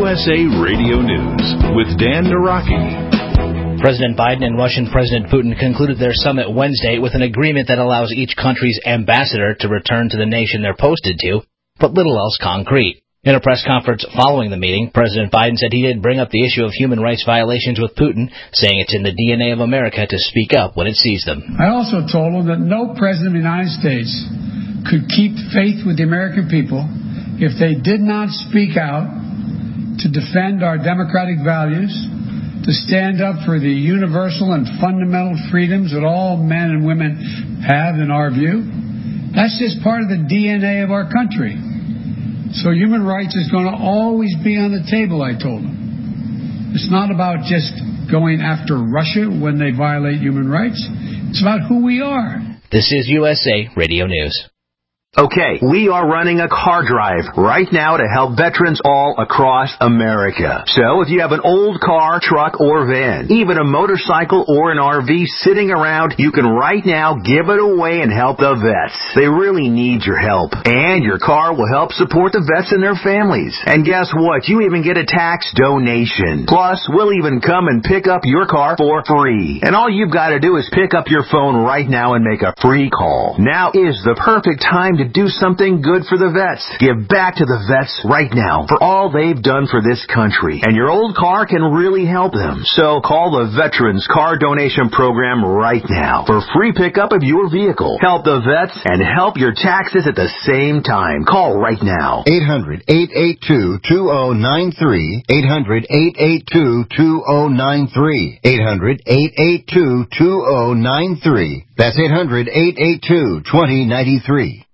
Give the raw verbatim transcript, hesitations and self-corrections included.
S A Radio News with Dan Naraki. President Biden and Russian President Putin concluded their summit Wednesday with an agreement that allows each country's ambassador to return to the nation they're posted to, but little else concrete. In a press conference following the meeting, President Biden said he did bring up the issue of human rights violations with Putin, saying it's in the D N A of America to speak up when it sees them. I also told him that no president of the United States could keep faith with the American people if they did not speak out to defend our democratic values, to stand up for the universal and fundamental freedoms that all men and women have in our view. That's just part of the D N A of our country. So human rights is going to always be on the table, I told him. It's not about just going after Russia when they violate human rights. It's about who we are. This is U S A Radio News. Okay, we are running a car drive right now to help veterans all across America. So if you have an old car, truck, or van, even a motorcycle or an R V sitting around, you can right now give it away and help the vets. They really need your help. And your car will help support the vets and their families. And guess what? You even get a tax donation. Plus, we'll even come and pick up your car for free. And all you've got to do is pick up your phone right now and make a free call. Now is the perfect time to do something good for the vets. Give back to the vets right now for all they've done for this country. And your old car can really help them. So call the Veterans Car Donation Program right now for free pickup of your vehicle. Help the vets and help your taxes at the same time. Call right now. eight hundred, eight eight two, two oh nine three. eight hundred, eight eight two, two oh nine three. eight hundred, eight eight two, two oh nine three. That's eight hundred, eight eight two, two oh nine three.